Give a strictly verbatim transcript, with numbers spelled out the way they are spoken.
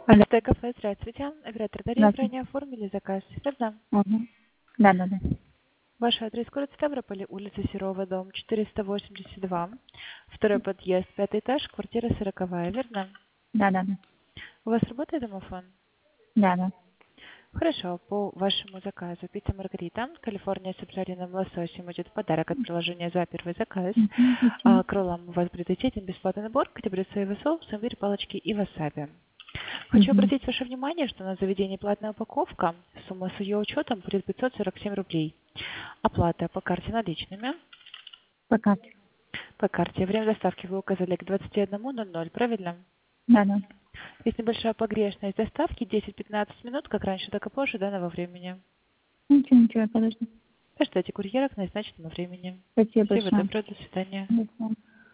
Алло. Т-кафе, здравствуйте. Оператор Дарья, Здравствуйте. ранее оформили заказ, верно? Мгм. Да, да, да. Ваш адрес город Ставрополь, улица Серова, дом четыреста восемьдесят два, второй подъезд, пятый этаж, квартира сороковая, верно? Да, да, да. У вас работает домофон? Да, да. Хорошо, по вашему заказу пицца Маргарита, Калифорния с обжаренным лососем идет в подарок от приложения за первый заказ. Мгм. А Спасибо. к роллам у вас приоритетен бесплатный набор, категория соевый соус, имбирь, палочки и васаби. Хочу Мгм. обратить ваше внимание, что на заведение платная упаковка, сумма с ее учетом будет пятьсот сорок семь рублей. Оплата по карте наличными. По карте. По карте. Время доставки вы указали к двадцати одному ноль ноль, правильно? Да, да. Есть небольшая погрешность доставки, десять-пятнадцать минут, как раньше, так и позже данного времени. Ничего, ничего, подожди. Ожидайте курьера к назначенному времени. Спасибо Всего большое. доброго, до свидания. До свидания.